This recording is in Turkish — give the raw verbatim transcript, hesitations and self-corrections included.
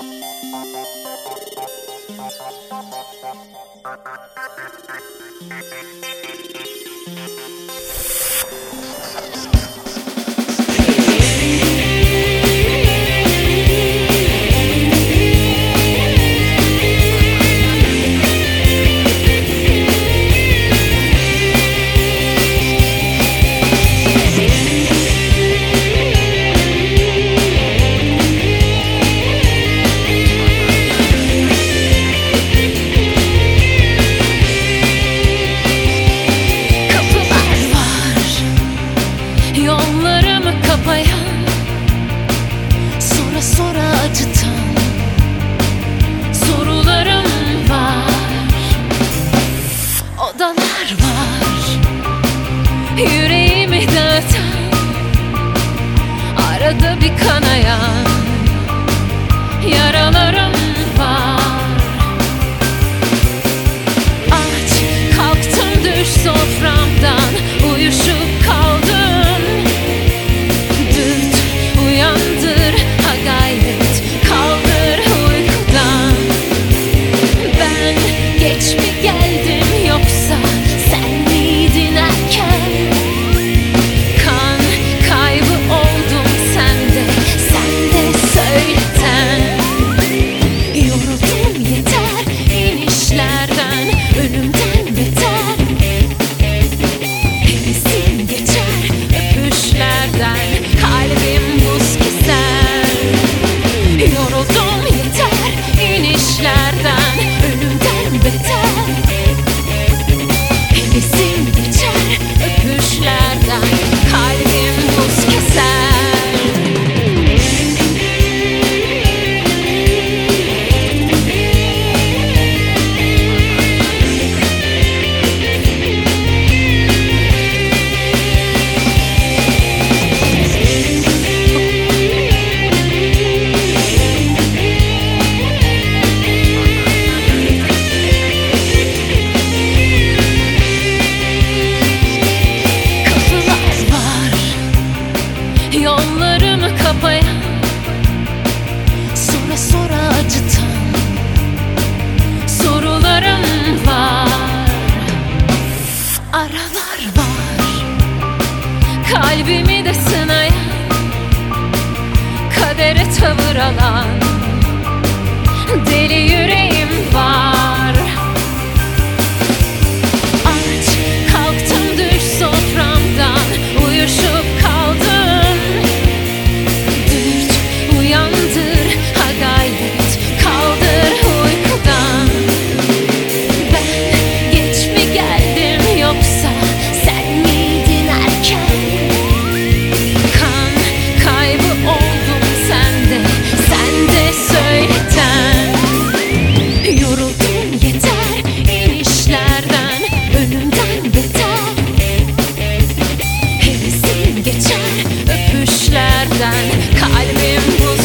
Yüreğimi dağıtan, arada bir kanayan yaralarım var. Aç kalktım düş soframdan, uyuşup kaldım. Dürt uyandır, ha gayret kaldır uykudan. Ben geç mi geldim yoksa sen miydin erken? Yollarımı kapayan, sonra sonra acıtan sorularım var. Aralar var, kalbimi de sınayan, kadere tavır alan deli yüreğim var. Aç kalktım düş soframdan, uyuşup kaldım. Uyandır, ha gayret kaldır uykudan. Ben geç mi geldim yoksa sen miydin erken? Kan kaybı oldum sende, sen de söyleten. Yoruldum yeter inişlerden, ölümden beter. Hevesim geçer öpüşlerden, kalbim buz